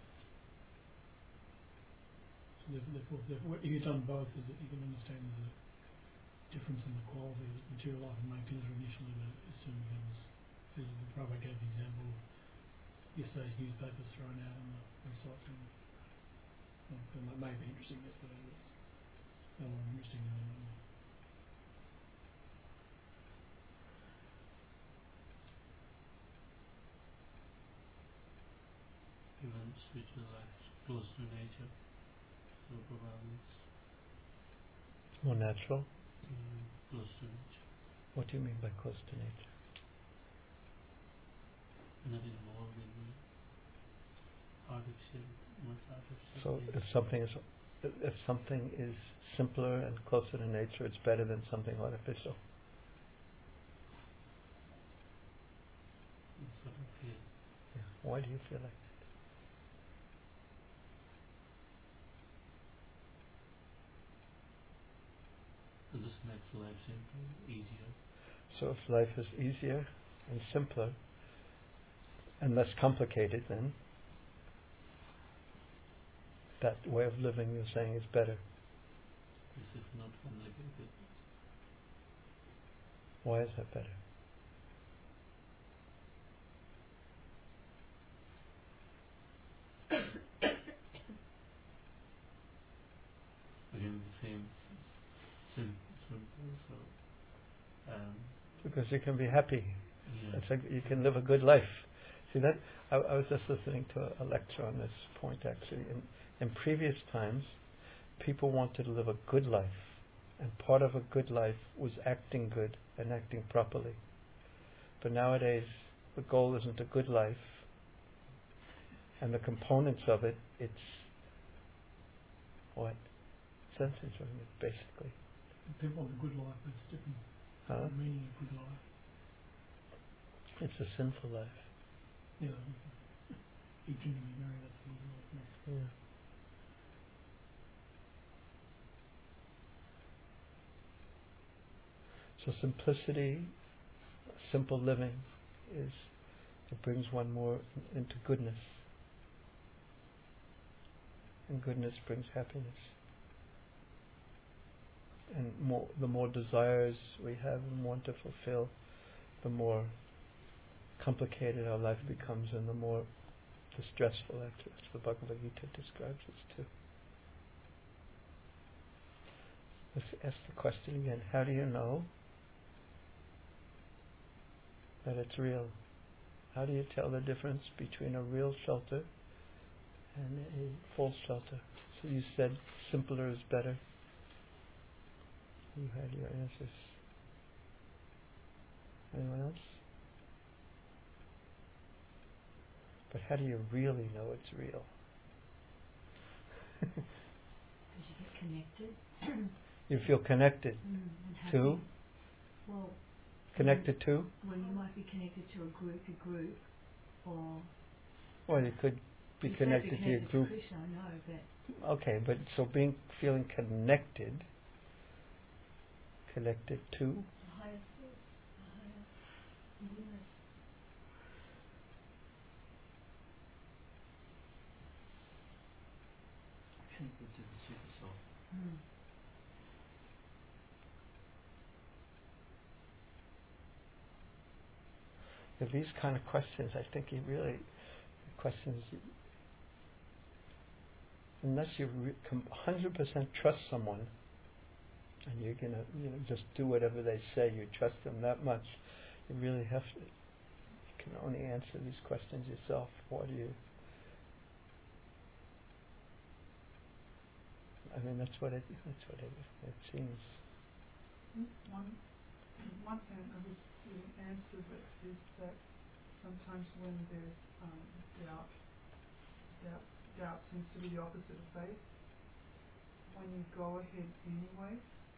So therefore, if you've done both, is that you can understand there's a difference in the quality that material life may fizzle initially, but it soon becomes fizzle. Prabhupada gave the example of yesterday's newspapers thrown out in the recycling. It may be interesting yesterday, but it's no more interesting than Monday. Even spiritual life is close to nature, so probably it's More natural? close to nature. What do you mean by close to nature? Not involved in much artificial. So things. if something is simpler and closer to nature, it's better than something artificial. It's sort of feel. Yeah. Why do you feel like that? So this makes life simpler, easier. So if life is easier and simpler and less complicated, then that way of living, you're saying, is better. This is not complicated. Why is that better? Again, the same simple. So, Because you can be happy. yeah. It's like you can live a good life. See that? I was just listening to a lecture on this point actually. In previous times, people wanted to live a good life, and part of a good life was acting good and acting properly. But nowadays, the goal isn't a good life, and the components of it, it's what? Sense enjoyment, basically. People want a good life, but it's different. Huh? The meaning of good life. It's a sinful life. Yeah. Each to be married, that's a good life. Yeah. So simplicity, simple living, it brings one more into goodness. And goodness brings happiness. And the more desires we have and want to fulfill, the more complicated our life becomes and the more distressful, actually. As the Bhagavad Gita describes this too. Let's ask the question again. How do you know that it's real? How do you tell the difference between a real shelter and a false shelter? So you said simpler is better. You had your answers. Anyone else? But how do you really know it's real? Because you get connected. You feel connected And happy. to? Well, Connected to? Well, you might be connected to a group, or Well, you could be you connected say to your group. To Krishna, I know, but Okay, but so feeling connected to? the higher source, the higher goodness. Connected to the super soul. These kind of questions, I think you really, questions, unless you 100% trust someone, and you're going to just do whatever they say, you trust them that much, you really have to, you can only answer these questions yourself. What do you, I mean, that's what it seems. One thing I was the answer that is that sometimes when there's doubt seems to be the opposite of faith. When you go ahead anyway,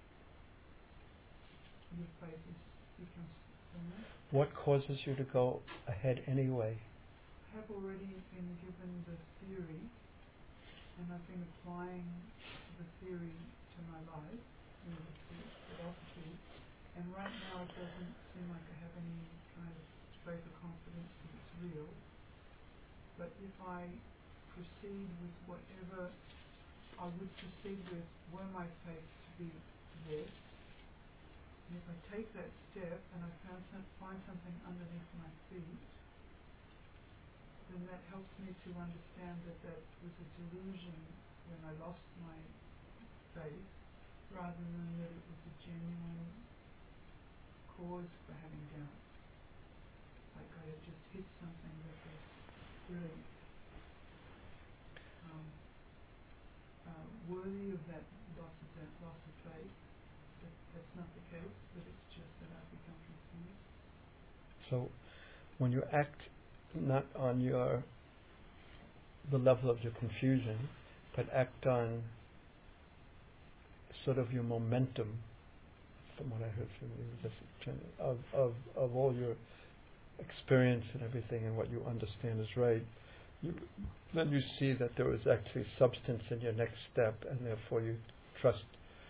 your faith becomes stronger. What causes you to go ahead anyway? I have already been given the theory, and I've been applying the theory to my life, the philosophy, and right now it doesn't seem like I have any kind of faith or confidence that it's real. But if I proceed with whatever I would proceed with were my faith to be there, and if I take that step and I find something underneath my feet, then that helps me to understand that was a delusion when I lost my faith, rather than that it was a genuine cause for having doubt. Like I had just hit something that was really worthy of that loss of faith. That's not the case, but it's just that I've become confused. So when you act not on the level of your confusion, but act on sort of your momentum, from what I heard from you, of all your experience and everything and what you understand is right, then you see that there is actually substance in your next step, and therefore you trust.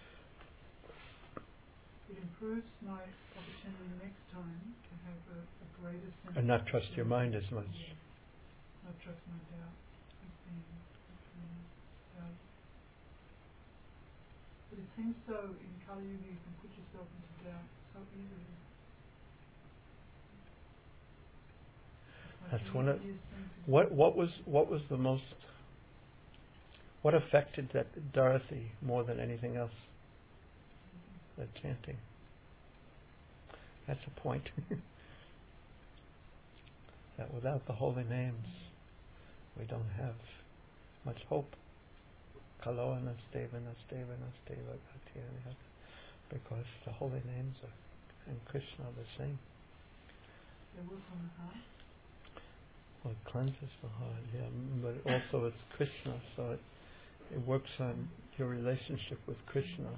It improves my opportunity next time to have a greater sense. And not trust your mind as much. Yes. Not trust my doubt as being doubt. But it seems so in Kali Yuga you can put yourself into doubt so easily. That's one of what was the most, what affected that Dorothy more than anything else? That chanting. That's a point. That without the holy names we don't have much hope. Kaloa Nasteva Nasteva Nasteva Gatya, because the holy names and Krishna are the same. They work on the heart. Well, it cleanses the heart, yeah, but also it's Krishna, so it works on your relationship with Krishna.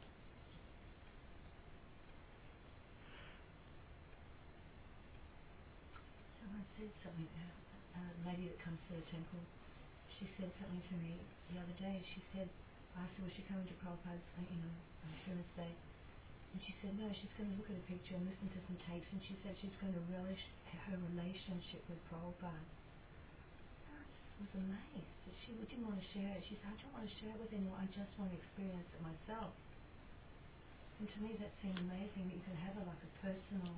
Someone said something, a lady that comes to the temple, she said something to me the other day. She said, I asked her, was she coming to Prabhupada's, Children's Day? And she said, no, she's going to look at a picture and listen to some tapes, and she said she's going to relish her relationship with Prabhupada. I just was amazed that she didn't want to share it. She said, I don't want to share it with anyone, I just want to experience it myself. And to me that seemed amazing, that you could have a personal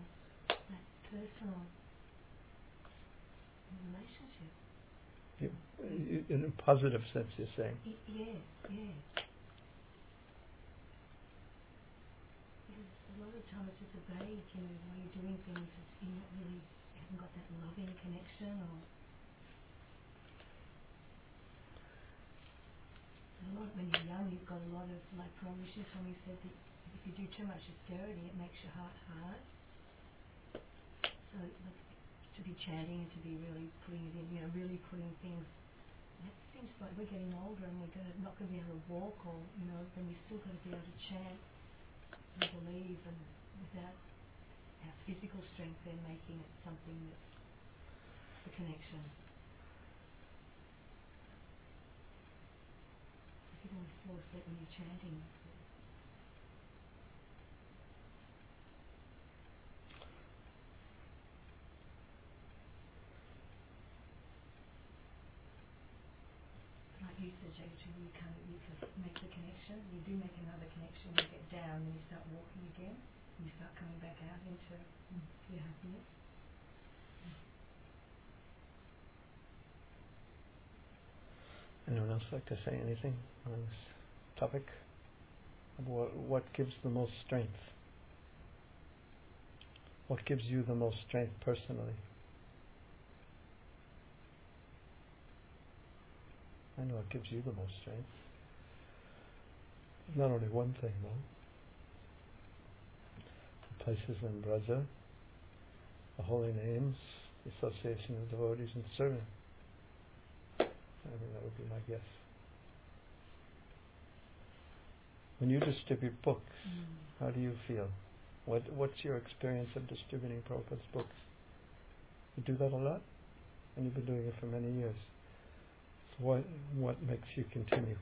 relationship. In a positive sense, you're saying? Yes. Because a lot of times it's just a vague, while you're doing things, you're not really, haven't got that loving connection, or a lot when you're young, you've got a lot of, like Prabhupada told me, said that if you do too much austerity, it makes your heart hard. So to be chanting and to be really putting it in, really putting things. And it seems like we're getting older and we're not going to be able to walk, or then we still got to be able to chant and believe, and without our physical strength, then making it something that's the connection. If you don't fall asleep when you're chanting. Like you said, Jayatri, you can make the connection. You do make another connection. You get down, and you start walking again. And you start coming back out into your happiness. Anyone else like to say anything on this topic? What gives the most strength? What gives you the most strength personally? I know it gives you the most strength. Not only one thing, though. The places in Braja, the holy names, the association of devotees, and serving. I think that would be my guess. When you distribute books, how do you feel? What's your experience of distributing Prabhupada's books? You do that a lot? And you've been doing it for many years. So what makes you continue?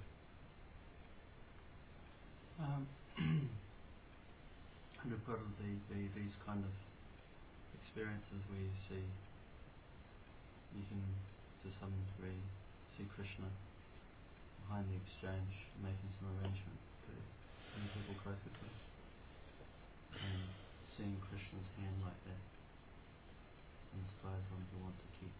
Undoubtedly, these kind of experiences where you see, you can to some degree see Krishna behind the exchange, making some arrangement to bring people closer to him. And seeing Krishna's hand like that inspires one to want to keep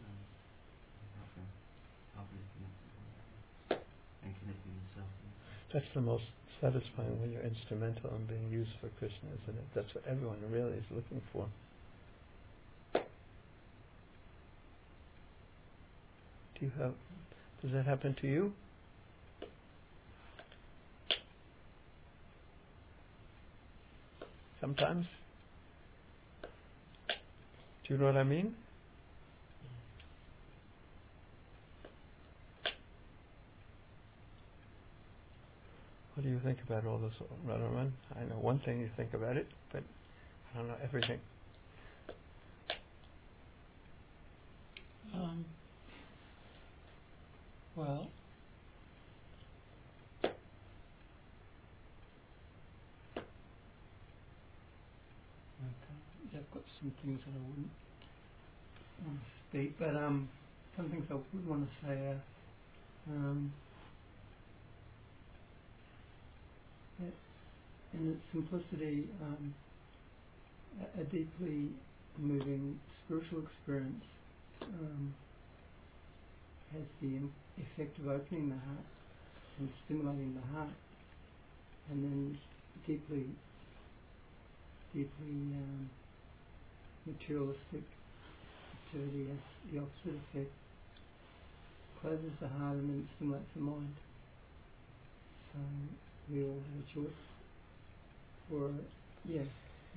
helping connect and connecting himself. That's the most satisfying when you're instrumental in being used for Krishna, isn't it? That's what everyone really is looking for. Does that happen to you? Sometimes? Do you know what I mean? What do you think about all this, Radharman? I know one thing you think about it, but I don't know everything. Well, I've got some things that I wouldn't want to speak, but some things I would want to say are that in its simplicity, a deeply moving spiritual experience has the effect of opening the heart and stimulating the heart, and then deeply materialistic activity has the opposite effect. Closes the heart and then stimulates the mind. So we all have a choice. Or we have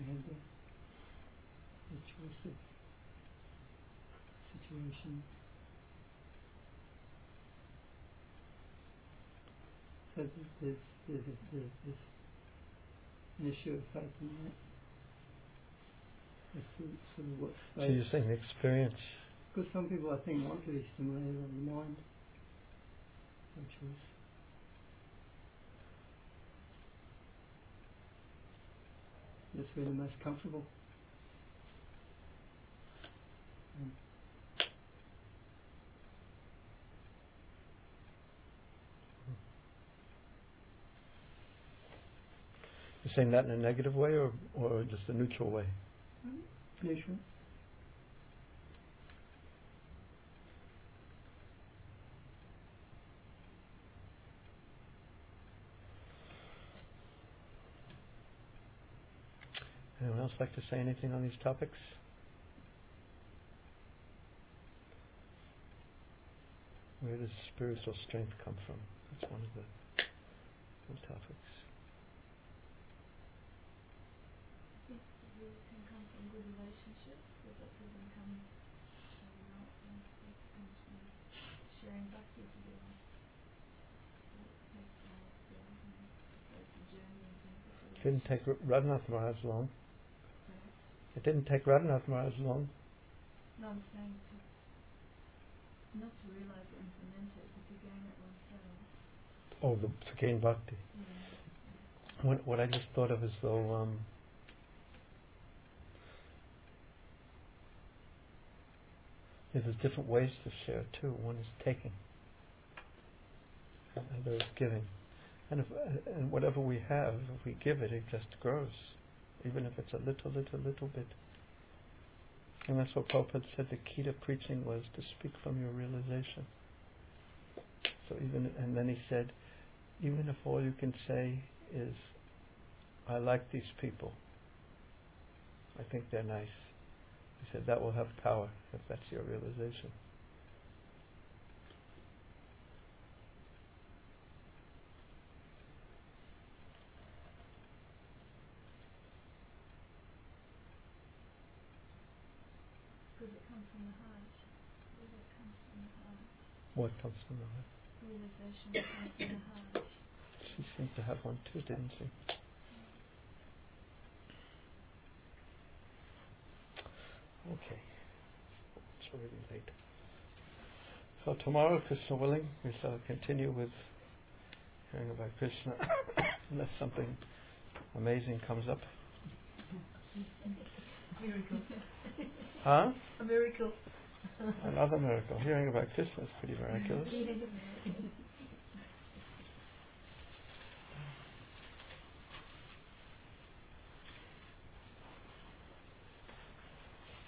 the choice of situation. So there's an issue of faith in that. That's sort of what So you're saying experience. Because some people, I think, want to be stimulated on the mind. No choice. That's where they're most comfortable. You're saying that in a negative way or just a neutral way? Neutral. Anyone else like to say anything on these topics? Where does spiritual strength come from? That's one of the topics. It can come from good relationships, but that doesn't come from it comes from sharing bhakti together. So it takes a lot of skills and it's a journey and things that Didn't take Radhanath Maharaj long. It didn't take Radhanath Maharaj long. No, I'm saying not to realise or implement it, but to gain it oneself. Oh, to gain bhakti. Yeah. What I just thought of is though, there's different ways to share too. One is taking, and the other is giving. And whatever we have, if we give it, it just grows, even if it's a little bit. And that's what Prabhupada said. The key to preaching was to speak from your realization. So and then he said, even if all you can say is, I like these people, I think they're nice. He said that will have power if that's your realization. Because it comes from the heart. It comes from the heart. What comes from the heart? Realization comes from the heart. She seemed to have one too, didn't she? Okay. It's already late. So tomorrow, Krishna willing, we shall continue with hearing about Krishna unless something amazing comes up. Miracle. Huh? A miracle. Another miracle. Hearing about Krishna is pretty miraculous.